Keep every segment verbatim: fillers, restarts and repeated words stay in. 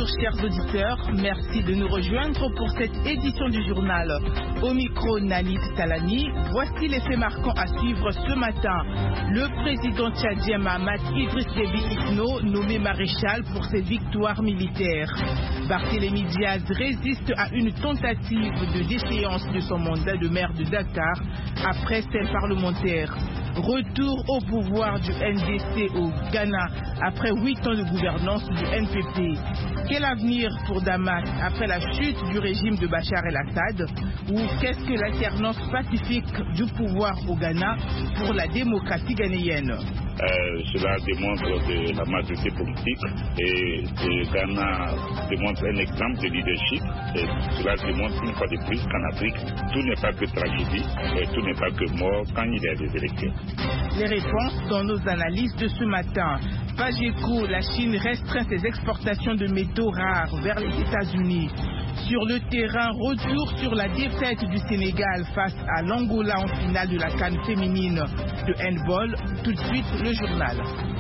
Bonjour chers auditeurs, merci de nous rejoindre pour cette édition du journal. Au micro Nanit Talani, voici les faits marquants à suivre ce matin. Le président tchadien Mahamat Idriss Déby Itno, nommé maréchal pour ses victoires militaires. Barthélémy Diaz résiste à une tentative de déchéance de son mandat de maire de Dakar après celle parlementaire. Retour au pouvoir du N D C au Ghana après huit ans de gouvernance du N P P. Quel avenir pour Damas après la chute du régime de Bachar el-Assad? Ou qu'est-ce que l'alternance pacifique du pouvoir au Ghana pour la démocratie ghanéenne? Euh, cela démontre de la maturité politique et le Ghana démontre un exemple de leadership et cela démontre une fois de plus qu'en Afrique, tout n'est pas que tragédie et tout n'est pas que mort quand il y a des élections. Les réponses dans nos analyses de ce matin. Pageco, la Chine restreint ses exportations de métaux rares vers les États-Unis. Sur le terrain, retour sur la défaite du Sénégal face à l'Angola en finale de la CAN féminine de handball. Tout de suite, le journal.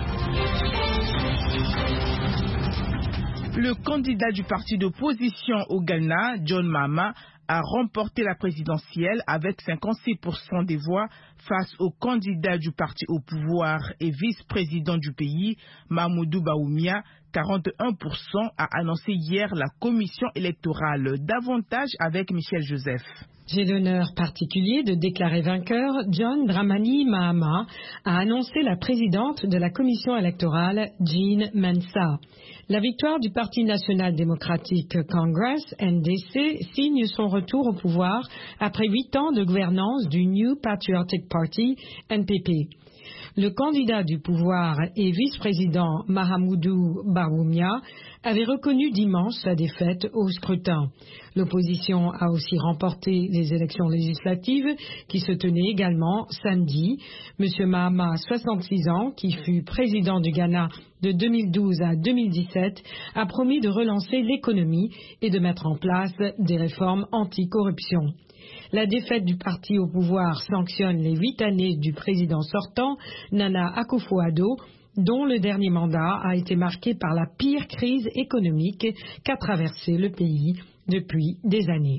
Le candidat du parti d'opposition au Ghana, John Mahama, a remporté la présidentielle avec cinquante-six pour cent des voix face au candidat du parti au pouvoir et vice-président du pays, Mahamadou Bawumia, quarante et un pour cent, a annoncé hier la commission électorale. Davantage avec Michel Joseph. J'ai l'honneur particulier de déclarer vainqueur John Dramani Mahama, a annoncé la présidente de la commission électorale, Jean Mensa. La victoire du Parti national démocratique Congress, N D C, signe son retour au pouvoir après huit ans de gouvernance du New Patriotic Party, N P P. Le candidat du pouvoir et vice-président Mahamadou Bawumia avait reconnu dimanche sa défaite au scrutin. L'opposition a aussi remporté les élections législatives qui se tenaient également samedi. M. Mahama, soixante-six ans, qui fut président du Ghana de deux mille douze à deux mille dix-sept, a promis de relancer l'économie et de mettre en place des réformes anti-corruption. La défaite du parti au pouvoir sanctionne les huit années du président sortant, Nana Akufo-Addo, dont le dernier mandat a été marqué par la pire crise économique qu'a traversé le pays depuis des années.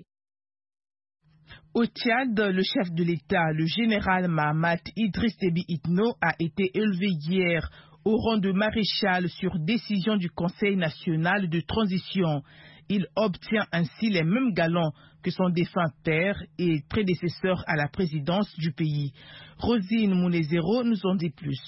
Au Tchad, le chef de l'État, le général Mahamat Idriss Déby Itno, a été élevé hier au rang de maréchal sur décision du Conseil national de transition. Il obtient ainsi les mêmes galons que son défunt père et prédécesseur à la présidence du pays. Rosine Mounezero nous en dit plus.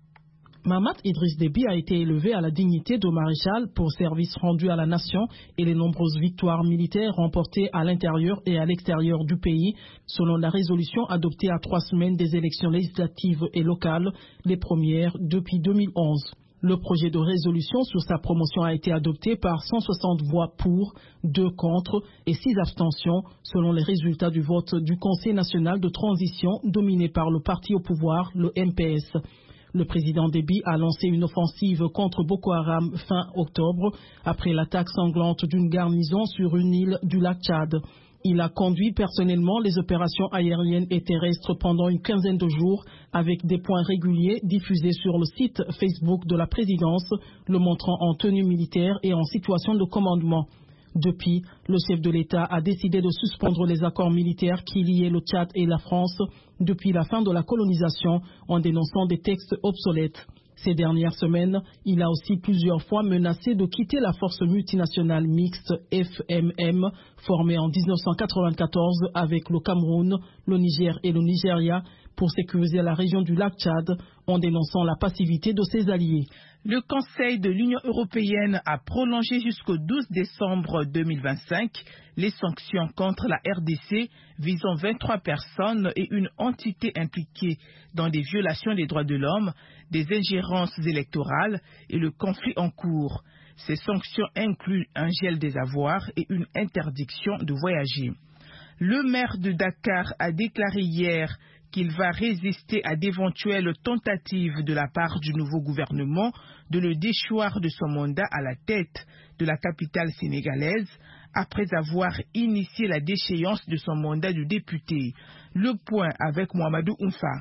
Mahamat Idriss Déby a été élevé à la dignité de maréchal pour service rendu à la nation et les nombreuses victoires militaires remportées à l'intérieur et à l'extérieur du pays, selon la résolution adoptée à trois semaines des élections législatives et locales, les premières depuis deux mille onze. Le projet de résolution sur sa promotion a été adopté par cent soixante voix pour, deux contre et six abstentions, selon les résultats du vote du Conseil national de transition dominé par le parti au pouvoir, le M P S. Le président Déby a lancé une offensive contre Boko Haram fin octobre, après l'attaque sanglante d'une garnison sur une île du lac Tchad. Il a conduit personnellement les opérations aériennes et terrestres pendant une quinzaine de jours avec des points réguliers diffusés sur le site Facebook de la présidence, le montrant en tenue militaire et en situation de commandement. Depuis, le chef de l'État a décidé de suspendre les accords militaires qui liaient le Tchad et la France depuis la fin de la colonisation en dénonçant des textes obsolètes. Ces dernières semaines, il a aussi plusieurs fois menacé de quitter la force multinationale mixte F M M, formée en mille neuf cent quatre-vingt-quatorze avec le Cameroun, le Niger et le Nigeria, pour sécuriser la région du lac Tchad, en dénonçant la passivité de ses alliés. Le Conseil de l'Union européenne a prolongé jusqu'au douze décembre deux mille vingt-cinq les sanctions contre la R D C visant vingt-trois personnes et une entité impliquée dans des violations des droits de l'homme, des ingérences électorales et le conflit en cours. Ces sanctions incluent un gel des avoirs et une interdiction de voyager. Le maire de Dakar a déclaré hier qu'il va résister à d'éventuelles tentatives de la part du nouveau gouvernement de le déchoir de son mandat à la tête de la capitale sénégalaise après avoir initié la déchéance de son mandat de député. Le point avec Mohamedou Oumfa.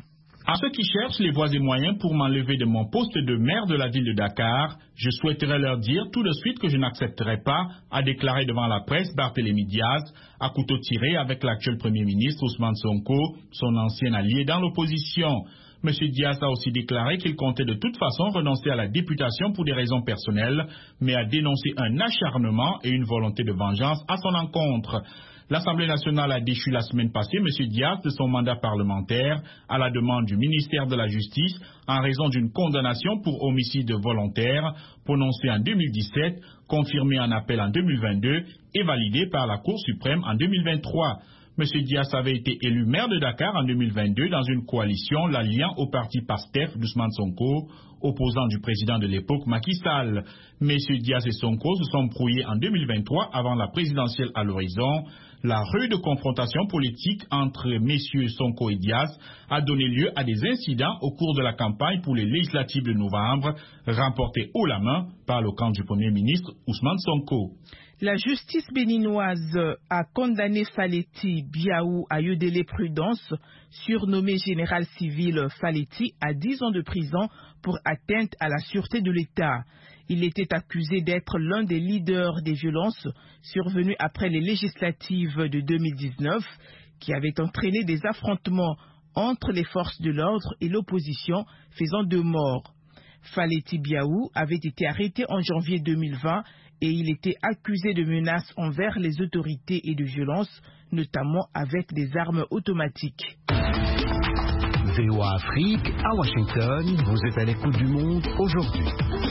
À ceux qui cherchent les voies et moyens pour m'enlever de mon poste de maire de la ville de Dakar, je souhaiterais leur dire tout de suite que je n'accepterai pas, a déclaré devant la presse Barthélémy Diaz, à couteau tiré avec l'actuel Premier ministre Ousmane Sonko, son ancien allié dans l'opposition. M. Diaz a aussi déclaré qu'il comptait de toute façon renoncer à la députation pour des raisons personnelles, mais a dénoncé un acharnement et une volonté de vengeance à son encontre. L'Assemblée nationale a déchu la semaine passée M. Diaz de son mandat parlementaire à la demande du ministère de la Justice en raison d'une condamnation pour homicide volontaire prononcée en deux mille dix-sept, confirmée en appel en deux mille vingt-deux et validée par la Cour suprême en deux mille vingt-trois. M. Diaz avait été élu maire de Dakar en deux mille vingt-deux dans une coalition l'alliant au parti PASTEF d'Ousmane Sonko, opposant du président de l'époque Macky Sall. M. Diaz et Sonko se sont brouillés en deux mille vingt-trois avant la présidentielle à l'horizon. La rude confrontation politique entre messieurs Sonko et Diaz a donné lieu à des incidents au cours de la campagne pour les législatives de novembre, remportées haut la main par le camp du Premier ministre Ousmane Sonko. La justice béninoise a condamné Faletti Biaou Ayodele Prudence, surnommé général civil Faletti, à dix ans de prison pour atteinte à la sûreté de l'État. Il était accusé d'être l'un des leaders des violences survenues après les législatives de deux mille dix-neuf, qui avaient entraîné des affrontements entre les forces de l'ordre et l'opposition, faisant deux morts. Faletti Biaou avait été arrêté en janvier deux mille vingt et il était accusé de menaces envers les autorités et de violences, notamment avec des armes automatiques. V O A Afrique, à Washington, vous êtes à l'écoute du monde aujourd'hui.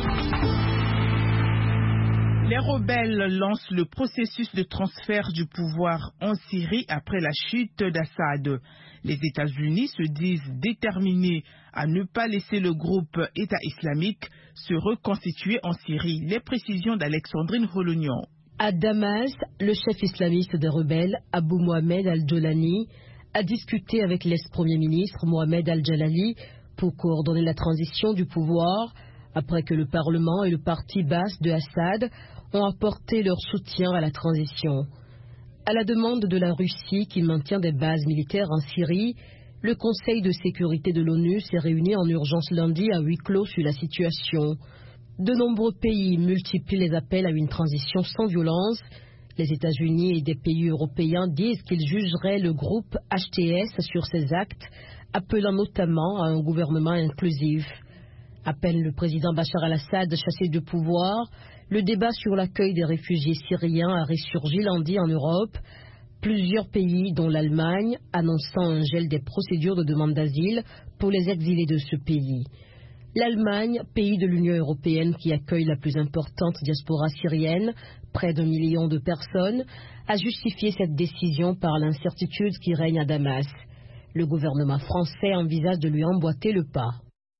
Les rebelles lancent le processus de transfert du pouvoir en Syrie après la chute d'Assad. Les États-Unis se disent déterminés à ne pas laisser le groupe État islamique se reconstituer en Syrie. Les précisions d'Alexandrine Holognan. À Damas, le chef islamiste des rebelles, Abou Mohamed al-Jolani, a discuté avec l'ex-premier ministre Mohamed al-Jalali pour coordonner la transition du pouvoir après que le Parlement et le parti basse de Assad ont apporté leur soutien à la transition. À la demande de la Russie qui maintient des bases militaires en Syrie, le Conseil de sécurité de l'ONU s'est réuni en urgence lundi à huis clos sur la situation. De nombreux pays multiplient les appels à une transition sans violence. Les États-Unis et des pays européens disent qu'ils jugeraient le groupe H T S sur ces actes, appelant notamment à un gouvernement inclusif. À peine le président Bachar al-Assad chassé du pouvoir, le débat sur l'accueil des réfugiés syriens a ressurgi lundi en Europe. Plusieurs pays, dont l'Allemagne, annonçant un gel des procédures de demande d'asile pour les exilés de ce pays. L'Allemagne, pays de l'Union européenne qui accueille la plus importante diaspora syrienne, près d'un million de personnes, a justifié cette décision par l'incertitude qui règne à Damas. Le gouvernement français envisage de lui emboîter le pas.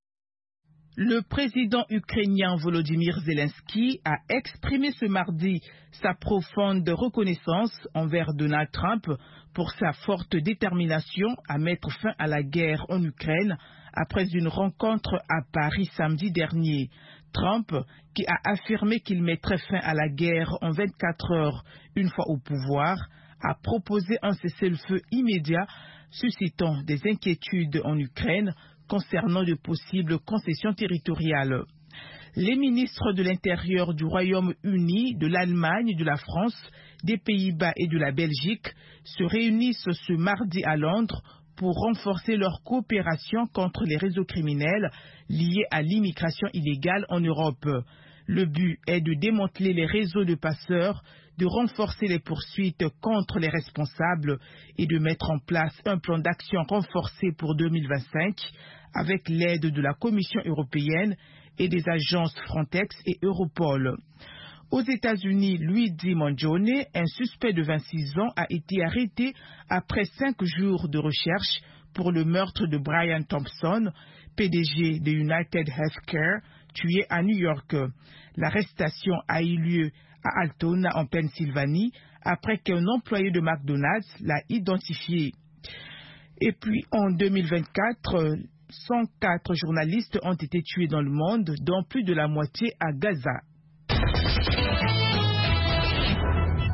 Le président ukrainien Volodymyr Zelensky a exprimé ce mardi sa profonde reconnaissance envers Donald Trump pour sa forte détermination à mettre fin à la guerre en Ukraine après une rencontre à Paris samedi dernier. Trump, qui a affirmé qu'il mettrait fin à la guerre en vingt-quatre heures une fois au pouvoir, a proposé un cessez-le-feu immédiat, suscitant des inquiétudes en Ukraine concernant de possibles concessions territoriales. Les ministres de l'Intérieur du Royaume-Uni, de l'Allemagne, de la France, des Pays-Bas et de la Belgique se réunissent ce mardi à Londres pour renforcer leur coopération contre les réseaux criminels liés à l'immigration illégale en Europe. Le but est de démanteler les réseaux de passeurs, de renforcer les poursuites contre les responsables et de mettre en place un plan d'action renforcé pour deux mille vingt-cinq avec l'aide de la Commission européenne et des agences Frontex et Europol. Aux États-Unis, Luigi Mangione, un suspect de vingt-six ans, a été arrêté après cinq jours de recherche pour le meurtre de Brian Thompson, P D G de United Healthcare, tué à New York. L'arrestation a eu lieu à Altona, en Pennsylvanie, après qu'un employé de McDonald's l'a identifié. Et puis, en deux mille vingt-quatre, cent quatre journalistes ont été tués dans le monde, dont plus de la moitié à Gaza.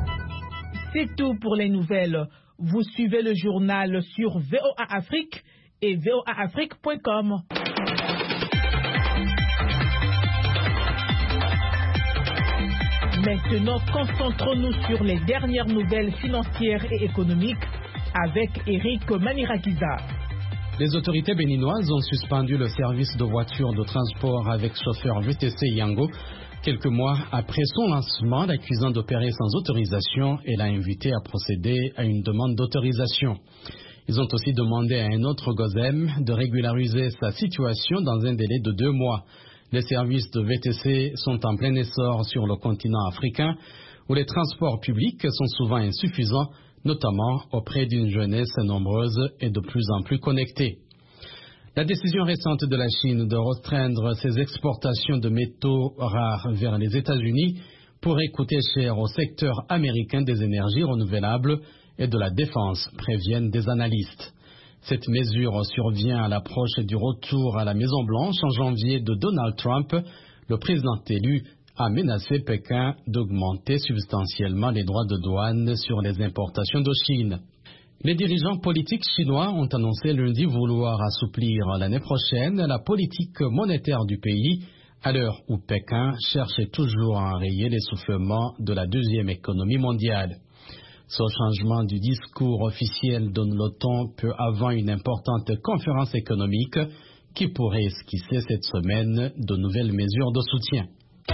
C'est tout pour les nouvelles. Vous suivez le journal sur V O A Afrique et v o a afrique point com. Maintenant, concentrons-nous sur les dernières nouvelles financières et économiques avec Eric Manirakiza. Les autorités béninoises ont suspendu le service de voitures de transport avec chauffeur V T C Yango quelques mois après son lancement, l'accusant d'opérer sans autorisation et l'a invité à procéder à une demande d'autorisation. Ils ont aussi demandé à un autre Gozem de régulariser sa situation dans un délai de deux mois. Les services de V T C sont en plein essor sur le continent africain, où les transports publics sont souvent insuffisants, notamment auprès d'une jeunesse nombreuse et de plus en plus connectée. La décision récente de la Chine de restreindre ses exportations de métaux rares vers les États-Unis pourrait coûter cher au secteur américain des énergies renouvelables et de la défense, préviennent des analystes. Cette mesure survient à l'approche du retour à la Maison-Blanche en janvier de Donald Trump. Le président élu a menacé Pékin d'augmenter substantiellement les droits de douane sur les importations de Chine. Les dirigeants politiques chinois ont annoncé lundi vouloir assouplir l'année prochaine la politique monétaire du pays, à l'heure où Pékin cherche toujours à enrayer l'essoufflement de la deuxième économie mondiale. Ce changement du discours officiel donne le ton peu avant une importante conférence économique qui pourrait esquisser cette semaine de nouvelles mesures de soutien.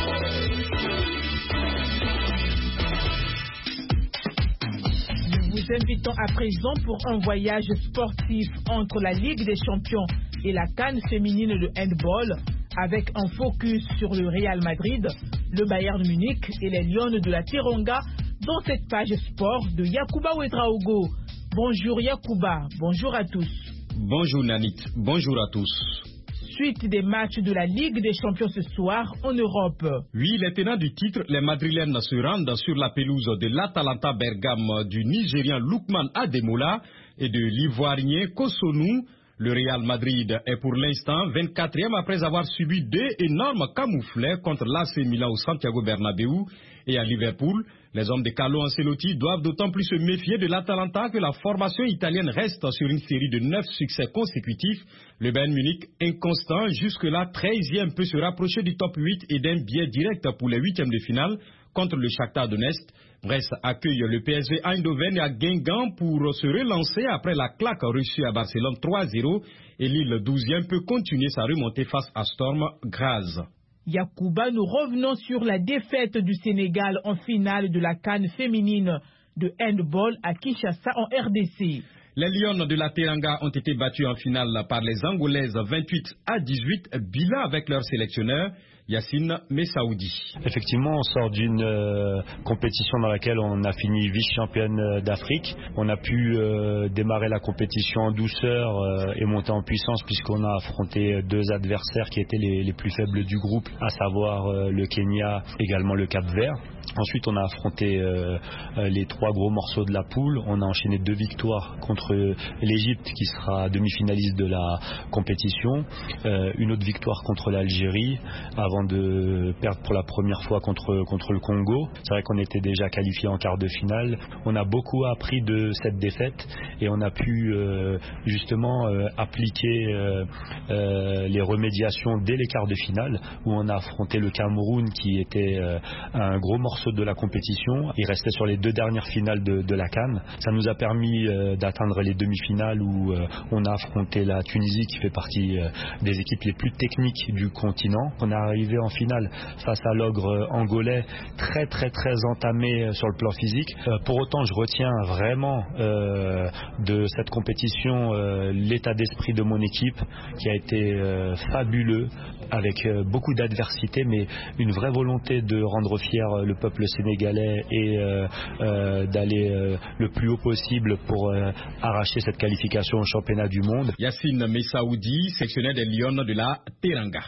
Nous vous invitons à présent pour un voyage sportif entre la Ligue des Champions et la CAN féminine de handball, avec un focus sur le Real Madrid, le Bayern Munich et les Lions de la Teranga, dans cette page sport de Yacouba Ouedraogo. Bonjour Yacouba, bonjour à tous. Bonjour Nanit, bonjour à tous. Suite des matchs de la Ligue des Champions ce soir en Europe. Oui, les tenants du titre, les Madrilènes se rendent sur la pelouse de l'Atalanta Bergame du Nigérian Lookman Ademola et de l'Ivoirien Cotonou. Le Real Madrid est pour l'instant vingt-quatrième après avoir subi deux énormes camouflets contre l'A C Milan au Santiago Bernabéu et à Liverpool. Les hommes de Carlo Ancelotti doivent d'autant plus se méfier de l'Atalanta que la formation italienne reste sur une série de neuf succès consécutifs. Le Bayern Munich, inconstant, jusque-là treizième, peut se rapprocher du top huit et d'un biais direct pour les huitièmes de finale contre le Shakhtar Donetsk. Brest accueille le P S V Eindhoven à Guingamp pour se relancer après la claque reçue à Barcelone trois zéro et Lille douzième peut continuer sa remontée face à Storm Graz. Yacouba, nous revenons sur la défaite du Sénégal en finale de la CAN féminine de handball à Kinshasa en R D C. Les Lions de la Teranga ont été battus en finale par les Angolaises vingt-huit à dix-huit, bilan avec leur sélectionneur Yacine Messaoudi. Effectivement, on sort d'une euh, compétition dans laquelle on a fini vice-championne d'Afrique. On a pu euh, démarrer la compétition en douceur euh, et monter en puissance puisqu'on a affronté deux adversaires qui étaient les, les plus faibles du groupe, à savoir euh, le Kenya, également le Cap-Vert. Ensuite, on a affronté euh, les trois gros morceaux de la poule. On a enchaîné deux victoires contre l'Égypte, qui sera demi-finaliste de la compétition. Euh, une autre victoire contre l'Algérie, avant de perdre pour la première fois contre, contre le Congo. C'est vrai qu'on était déjà qualifié en quart de finale. On a beaucoup appris de cette défaite et on a pu euh, justement euh, appliquer euh, euh, les remédiations dès les quarts de finale, où on a affronté le Cameroun, qui était euh, un gros morceau de la compétition. Il restait sur les deux dernières finales de, de la CAN. Ça nous a permis euh, d'atteindre les demi-finales où euh, on a affronté la Tunisie, qui fait partie euh, des équipes les plus techniques du continent. On est arrivé en finale face à l'ogre angolais, très très très entamé sur le plan physique. Euh, pour autant, je retiens vraiment euh, de cette compétition euh, l'état d'esprit de mon équipe, qui a été euh, fabuleux, avec euh, beaucoup d'adversité, mais une vraie volonté de rendre fier le peuple sénégalais et euh, euh, d'aller euh, le plus haut possible pour euh, arracher cette qualification au championnat du monde. Yacine Messaoudi, sectionnaire des Lions de la Teranga.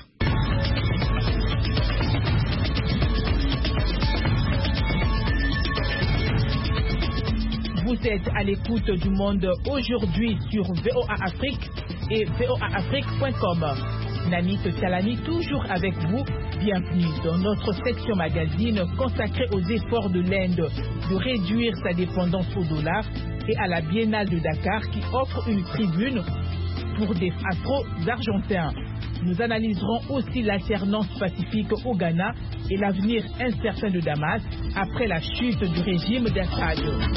Vous êtes à l'écoute du Monde aujourd'hui sur V O A Afrique et v o a afrique point com. Nanit Talani toujours avec vous. Bienvenue dans notre section magazine consacrée aux efforts de l'Inde de réduire sa dépendance au dollar et à la Biennale de Dakar qui offre une tribune pour des Afro-Argentins. Nous analyserons aussi l'alternance pacifique au Ghana et l'avenir incertain de Damas après la chute du régime d'Assad.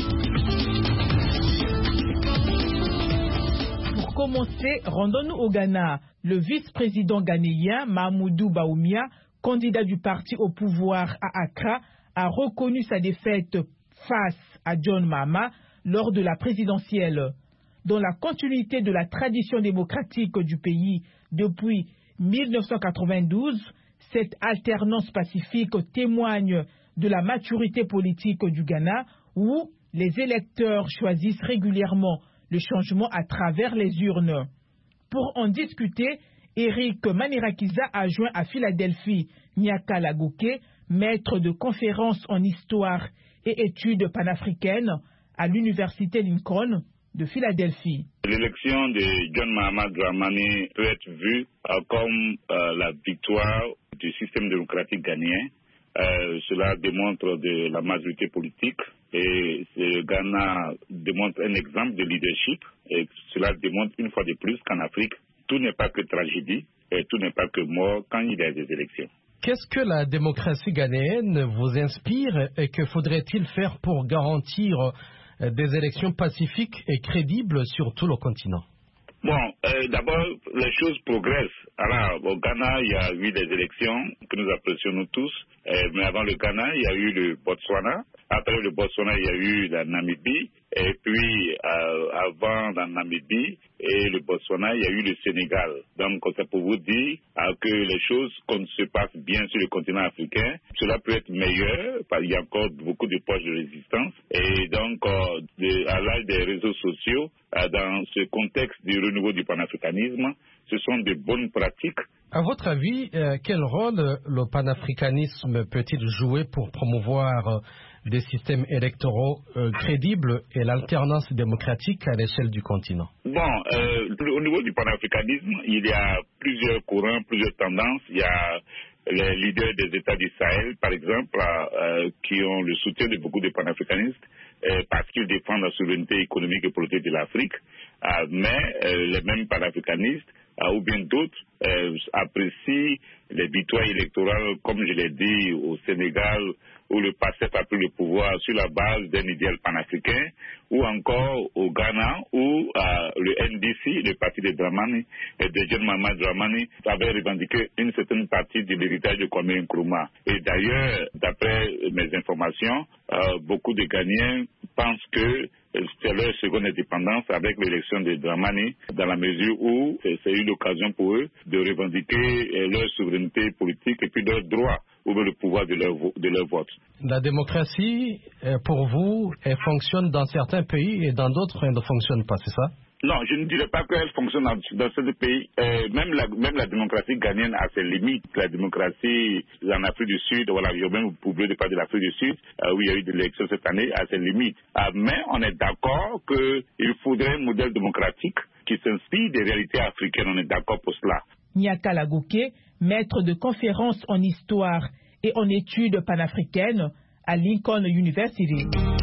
Pour commencer, rendons-nous au Ghana. Le vice-président ghanéen Mahamoudou Bawumia, candidat du parti au pouvoir à Accra, a reconnu sa défaite face à John Mahama lors de la présidentielle. Dans la continuité de la tradition démocratique du pays depuis mille neuf cent quatre-vingt-douze, cette alternance pacifique témoigne de la maturité politique du Ghana où les électeurs choisissent régulièrement le changement à travers les urnes. Pour en discuter, Eric Manirakiza a joint à Philadelphie Nyaka Lagoke, maître de conférences en histoire et études panafricaines à l'université Lincoln de Philadelphie. L'élection de John Mahama Dramani peut être vue euh, comme euh, la victoire du système démocratique ghanéen. Euh, cela démontre de la majorité politique et le Ghana démontre un exemple de leadership et cela démontre une fois de plus qu'en Afrique, tout n'est pas que tragédie et tout n'est pas que mort quand il y a des élections. Qu'est-ce que la démocratie ghanéenne vous inspire et que faudrait-il faire pour garantir des élections pacifiques et crédibles sur tout le continent? Bon, euh, d'abord, les choses progressent. Alors, au Ghana, il y a eu des élections que nous apprécions nous tous. Euh, mais avant le Ghana, il y a eu le Botswana. Après le Botswana, il y a eu la Namibie. Et puis, euh, avant la Namibie et le Botswana, il y a eu le Sénégal. Donc, c'est pour vous dire euh, que les choses se passent bien sur le continent africain. Cela peut être meilleur, parce qu'il y a encore beaucoup de poches de résistance. Et donc, euh, de, à l'âge des réseaux sociaux, euh, dans ce contexte du renouveau du panafricanisme, ce sont de bonnes pratiques. À votre avis, euh, quel rôle le panafricanisme peut-il jouer pour promouvoir euh, des systèmes électoraux euh, crédibles et l'alternance démocratique à l'échelle du continent? Bon, euh, au niveau du panafricanisme, il y a plusieurs courants, plusieurs tendances. Il y a les leaders des États du Sahel, par exemple, euh, qui ont le soutien de beaucoup de panafricanistes euh, parce qu'ils défendent la souveraineté économique et politique de l'Afrique. Euh, mais euh, les mêmes panafricanistes euh, ou bien d'autres euh, apprécient les victoires électorales, comme je l'ai dit, au Sénégal, où le P A S E F a pris le pouvoir sur la base d'un idéal panafricain, ou encore au Ghana, où euh, le N D C, le parti de Dramani, et de John Mahama Dramani, avait revendiqué une certaine partie de l'héritage de Kwame Nkrumah. Et d'ailleurs, d'après mes informations, euh, beaucoup de Ghanéens pensent que c'est leur seconde indépendance avec l'élection de Dramani, dans la mesure où c'est une occasion pour eux de revendiquer leur souveraineté politique et puis leur droit ou le pouvoir de leur, de leur vote. La démocratie, pour vous, elle fonctionne dans certains pays et dans d'autres, elle ne fonctionne pas, c'est ça? Non, je ne dirais pas qu'elle fonctionne dans, dans certains pays. Euh, même, la, même la démocratie ghanéenne a ses limites. La démocratie en Afrique du Sud, voilà, il y a même publié de part de l'Afrique du Sud, euh, où il y a eu des élections cette année, a ses limites. Euh, mais on est d'accord qu'il faudrait un modèle démocratique qui s'inspire des réalités africaines. On est d'accord pour cela. Nyaka Lagoke, maître de conférences en histoire et en études panafricaines à Lincoln University.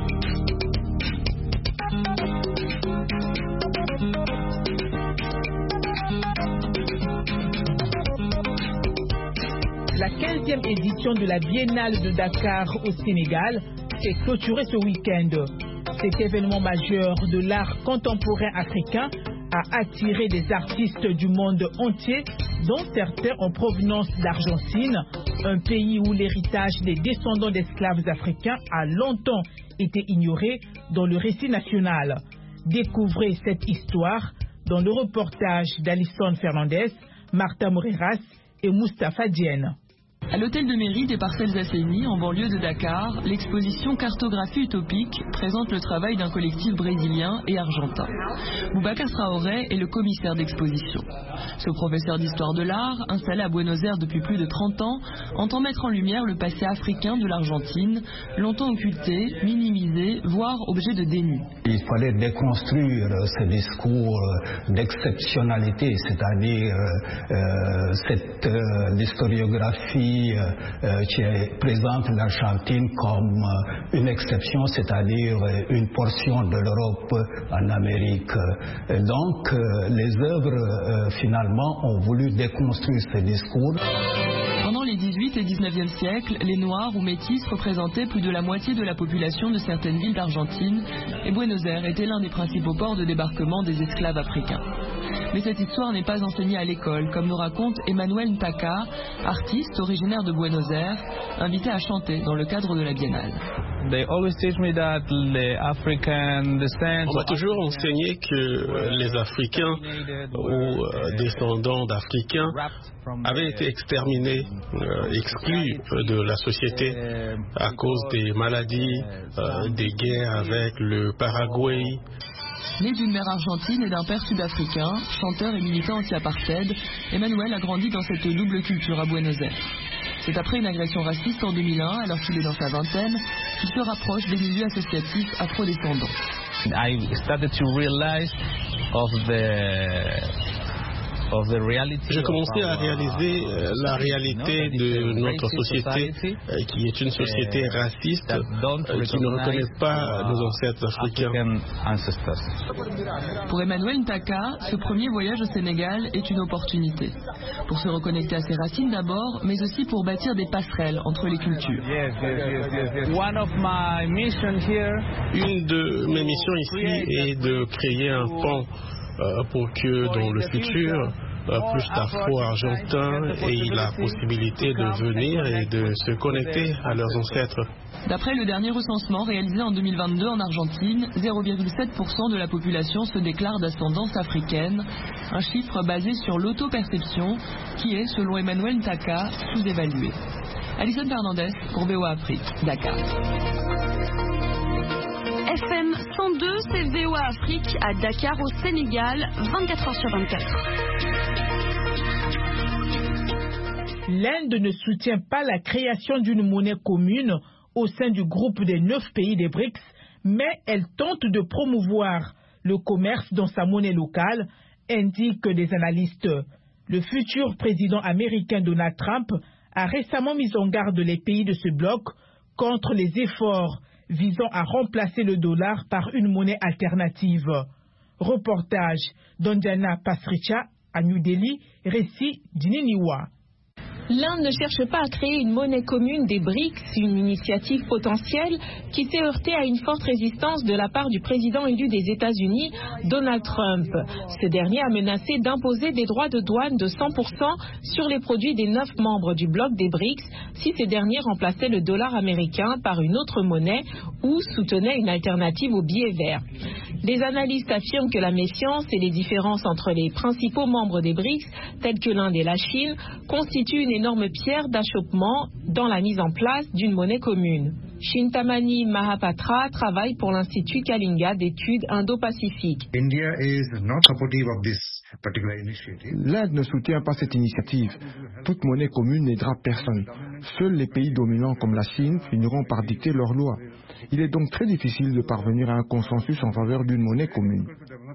La quinzième édition de la Biennale de Dakar au Sénégal s'est clôturée ce week-end. Cet événement majeur de l'art contemporain africain a attiré des artistes du monde entier, dont certains en provenance d'Argentine, un pays où l'héritage des descendants d'esclaves africains a longtemps été ignoré dans le récit national. Découvrez cette histoire dans le reportage d'Alison Fernandez, Martha Moreras et Moustapha Diène. À l'hôtel de mairie des Parcelles Assainies, en banlieue de Dakar, l'exposition Cartographie utopique présente le travail d'un collectif brésilien et argentin. Boubacar Traoré est le commissaire d'exposition. Ce professeur d'histoire de l'art, installé à Buenos Aires depuis plus de trente ans, entend mettre en lumière le passé africain de l'Argentine, longtemps occulté, minimisé, voire objet de déni. Il fallait déconstruire ce discours d'exceptionnalité, c'est-à-dire euh, cette euh, historiographie euh, qui présente l'Argentine comme euh, une exception, c'est-à-dire une portion de l'Europe en Amérique. Et donc, euh, les œuvres, euh, finalement, ont voulu déconstruire ce discours. Pendant les dix-huit et dix-neuvième siècles, les Noirs ou Métis représentaient plus de la moitié de la population de certaines villes d'Argentine et Buenos Aires était l'un des principaux ports de débarquement des esclaves africains. Mais cette histoire n'est pas enseignée à l'école, comme nous raconte Emmanuel Ntaka, artiste originaire de Buenos Aires, invité à chanter dans le cadre de la Biennale. On m'a toujours enseigné que les Africains ou descendants d'Africains avaient été exterminés, euh, exclus de la société à cause des maladies, euh, des guerres avec le Paraguay. Né d'une mère argentine et d'un père sud-africain, chanteur et militant anti-apartheid, Emmanuel a grandi dans cette double culture à Buenos Aires. C'est après une agression raciste en deux mille un, alors qu'il est dans sa vingtaine, qu'il se rapproche des milieux associatifs afro-descendants. I started to realize of the J'ai commencé à réaliser la réalité de notre société, qui est une société raciste, qui ne reconnaît pas nos ancêtres africains. Pour Emmanuel Ntaka, ce premier voyage au Sénégal est une opportunité. Pour se reconnecter à ses racines d'abord, mais aussi pour bâtir des passerelles entre les cultures. Une de mes missions ici est de créer un pont Euh, pour que dans le futur, euh, plus d'Afro-Argentins aient la possibilité de venir et de se connecter à leurs ancêtres. D'après le dernier recensement réalisé en deux mille vingt-deux en Argentine, zéro virgule sept pour cent de la population se déclare d'ascendance africaine, un chiffre basé sur l'auto-perception qui est, selon Emmanuel Ntaka, sous-évalué. Alison Fernandez pour V O A Afrique, Dakar. F M cent deux, c'est V O A Afrique à Dakar au Sénégal, vingt-quatre heures sur vingt-quatre. L'Inde ne soutient pas la création d'une monnaie commune au sein du groupe des neuf pays des BRICS, mais elle tente de promouvoir le commerce dans sa monnaie locale, indiquent des analystes. Le futur président américain Donald Trump a récemment mis en garde les pays de ce bloc contre les efforts visant à remplacer le dollar par une monnaie alternative. Reportage d'Anjana Pasricha à New Delhi, récit d'Ininiwa. L'Inde ne cherche pas à créer une monnaie commune des BRICS, une initiative potentielle qui s'est heurtée à une forte résistance de la part du président élu des États-Unis, Donald Trump. Ce dernier a menacé d'imposer des droits de douane de cent pour cent sur les produits des neuf membres du bloc des BRICS si ces derniers remplaçaient le dollar américain par une autre monnaie ou soutenaient une alternative au billet vert. Les analystes affirment que la méfiance et les différences entre les principaux membres des BRICS, tels que l'Inde et la Chine, constituent une énorme pierre d'achoppement dans la mise en place d'une monnaie commune. Chintamani Mahapatra travaille pour l'Institut Kalinga d'études Indo-Pacifiques. L'Inde ne soutient pas cette initiative. Toute monnaie commune n'aidera personne. Seuls les pays dominants comme la Chine finiront par dicter leurs lois. Il est donc très difficile de parvenir à un consensus en faveur d'une monnaie commune.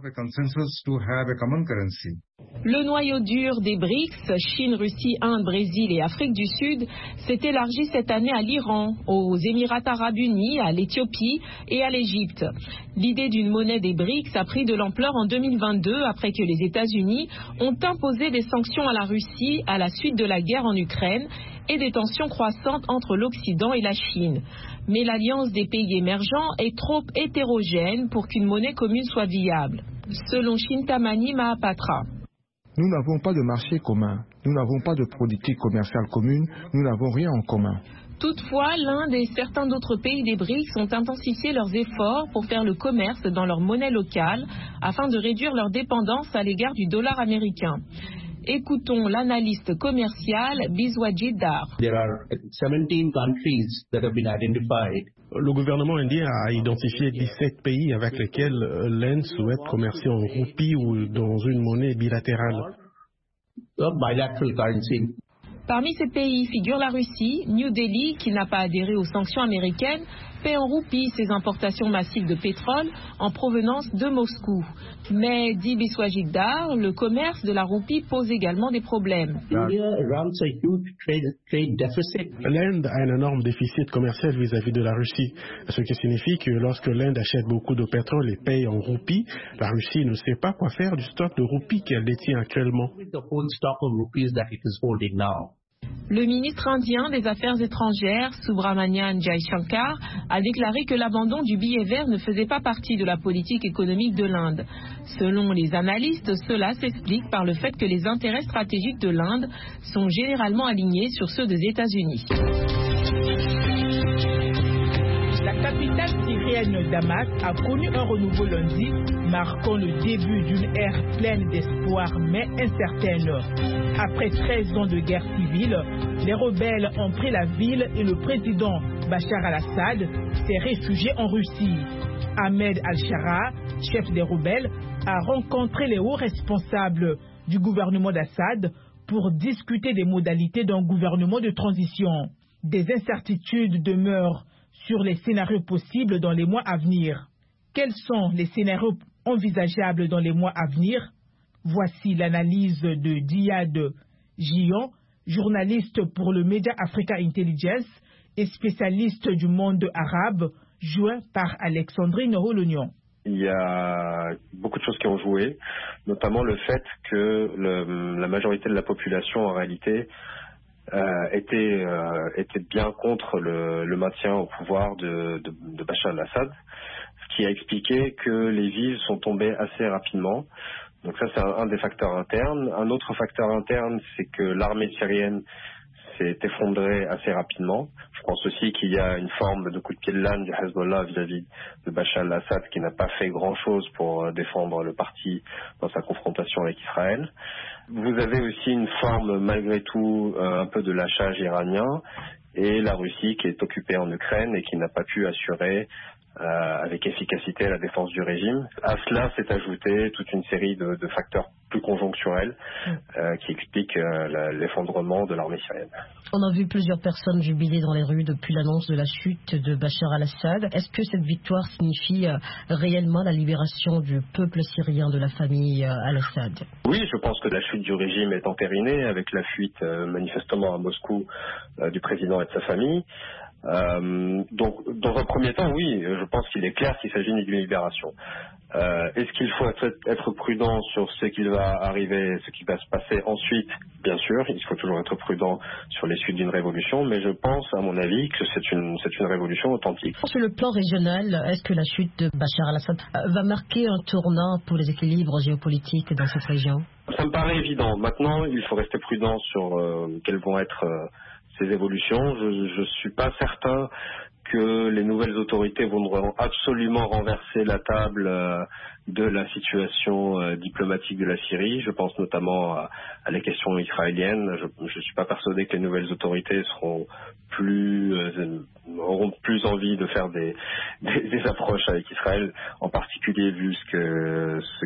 Le noyau dur des BRICS, Chine, Russie, Inde, Brésil et Afrique du Sud, s'est élargi cette année à l'Iran, aux Émirats arabes unis, à l'Éthiopie et à l'Égypte. L'idée d'une monnaie des BRICS a pris de l'ampleur en deux mille vingt-deux après que les États-Unis ont imposé des sanctions à la Russie à la suite de la guerre en Ukraine et des tensions croissantes entre l'Occident et la Chine. Mais l'alliance des pays émergents est trop hétérogène pour qu'une monnaie commune soit viable, selon Chintamani Mahapatra. Nous n'avons pas de marché commun, nous n'avons pas de politique commerciale commune, nous n'avons rien en commun. Toutefois, l'Inde et certains d'autres pays des BRICS ont intensifié leurs efforts pour faire le commerce dans leur monnaie locale afin de réduire leur dépendance à l'égard du dollar américain. Écoutons l'analyste commercial Biswajit Dar. Le gouvernement indien a identifié dix-sept pays avec lesquels l'Inde souhaite commercer en roupies ou dans une monnaie bilatérale. bilateral currency. Parmi ces pays figure la Russie. New Delhi, qui n'a pas adhéré aux sanctions américaines, paie en roupies ses importations massives de pétrole en provenance de Moscou. Mais, dit Biswajit-Dar, le commerce de la roupie pose également des problèmes. L'Inde a un énorme déficit commercial vis-à-vis de la Russie, ce qui signifie que lorsque l'Inde achète beaucoup de pétrole et paye en roupies, la Russie ne sait pas quoi faire du stock de roupies qu'elle détient actuellement. Le ministre indien des Affaires étrangères, Subramanian Jaishankar, a déclaré que l'abandon du billet vert ne faisait pas partie de la politique économique de l'Inde. Selon les analystes, cela s'explique par le fait que les intérêts stratégiques de l'Inde sont généralement alignés sur ceux des États-Unis. La capitale syrienne Damas a connu un renouveau lundi, marquant le début d'une ère pleine d'espoir mais incertaine. Après treize ans de guerre civile, les rebelles ont pris la ville et le président Bachar al-Assad s'est réfugié en Russie. Ahmed al-Shara, chef des rebelles, a rencontré les hauts responsables du gouvernement d'Assad pour discuter des modalités d'un gouvernement de transition. Des incertitudes demeurent sur les scénarios possibles dans les mois à venir. Quels sont les scénarios envisageables dans les mois à venir? Voici l'analyse de Diad Gion, journaliste pour le média Africa Intelligence et spécialiste du monde arabe, joint par Alexandrine Rolognon. Il y a beaucoup de choses qui ont joué, notamment le fait que le, la majorité de la population, en réalité, Euh, était, euh, était bien contre le, le maintien au pouvoir de, de, de Bachar al-Assad, ce qui a expliqué que les villes sont tombées assez rapidement. Donc ça, c'est un, un des facteurs internes. Un autre facteur interne, c'est que l'armée syrienne s'est effondrée assez rapidement. Je pense aussi qu'il y a une forme de coup de pied de l'âne du Hezbollah vis-à-vis de Bachar al-Assad qui n'a pas fait grand-chose pour défendre le parti dans sa confrontation avec Israël. Vous avez aussi une forme, malgré tout, euh, un peu de lâchage iranien et la Russie qui est occupée en Ukraine et qui n'a pas pu assurer euh, avec efficacité la défense du régime. À cela s'est ajouté toute une série de, de facteurs plus conjoncturels euh, qui expliquent euh, la, l'effondrement de l'armée syrienne. On a vu plusieurs personnes jubiler dans les rues depuis l'annonce de la chute de Bachar al-Assad. Est-ce que cette victoire signifie euh, réellement la libération du peuple syrien de la famille euh, al-Assad? Oui, je pense que la chute du régime est entérinée avec la fuite euh, manifestement à Moscou euh, du président et de sa famille. Euh, donc, dans un premier temps, oui, je pense qu'il est clair qu'il s'agit d'une libération. Euh, est-ce qu'il faut être, être prudent sur ce qui va arriver, ce qui va se passer ensuite? Bien sûr, il faut toujours être prudent sur les suites d'une révolution, mais je pense, à mon avis, que c'est une, c'est une révolution authentique. Sur le plan régional, est-ce que la chute de Bachar al-Assad va marquer un tournant pour les équilibres géopolitiques dans cette région? Ça me paraît évident. Maintenant, il faut rester prudent sur euh, quelles vont être euh, ces évolutions. Je ne suis pas certain que les nouvelles autorités vont absolument renverser la table euh, de la situation euh, diplomatique de la Syrie. Je pense notamment à, à les questions israéliennes. Je ne suis pas persuadé que les nouvelles autorités seront plus euh, auront plus envie de faire des, des, des approches avec Israël, en particulier vu ce que ce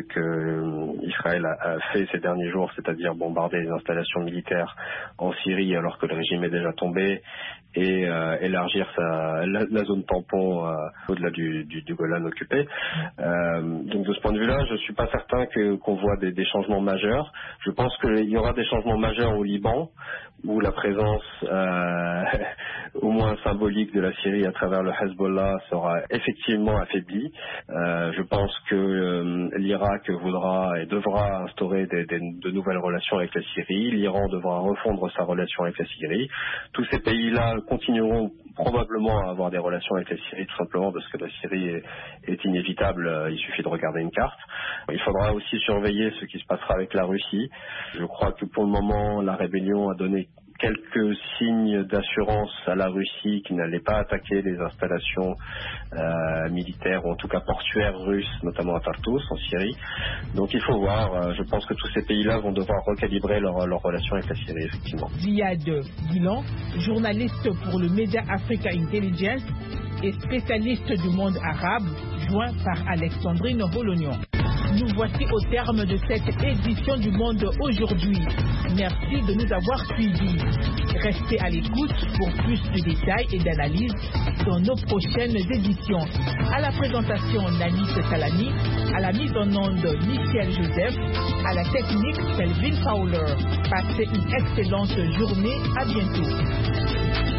que Israël a, a fait ces derniers jours, c'est-à-dire bombarder les installations militaires en Syrie alors que le régime est déjà tombé, et euh, élargir sa, la, la zone tampon euh, au-delà du, du, du Golan occupé. Euh, donc de ce point de vue-là, je suis pas certain que, qu'on voit des, des changements majeurs. Je pense qu'il y aura des changements majeurs au Liban, où la présence euh, au moins symbolique de la Syrie à travers le Hezbollah sera effectivement affaiblie. Euh, je pense que euh, l'Irak voudra et devra instaurer des, des, de nouvelles relations avec la Syrie. L'Iran devra refondre sa relation avec la Syrie. Tous ces pays-là continueront probablement à avoir des relations avec la Syrie, tout simplement parce que la Syrie est, est inévitable. Il suffit de regarder une carte. Il faudra aussi surveiller ce qui se passera avec la Russie. Je crois que pour le moment, la rébellion a donné quelques signes d'assurance à la Russie qui n'allait pas attaquer les installations euh, militaires ou en tout cas portuaires russes, notamment à Tartus en Syrie. Donc il faut voir, je pense que tous ces pays-là vont devoir recalibrer leur, leur relation avec la Syrie, effectivement. Ziad Guilan, journaliste pour le média Africa Intelligence et spécialiste du monde arabe, joint par Alexandrine Rolognon. nous voici au terme de cette édition du Monde aujourd'hui. Merci de nous avoir suivis. Restez à l'écoute pour plus de détails et d'analyses dans nos prochaines éditions. À la présentation, Nanis Talani, à la mise en onde, Michel Joseph, à la technique, Kelvin Fowler. Passez une excellente journée. À bientôt.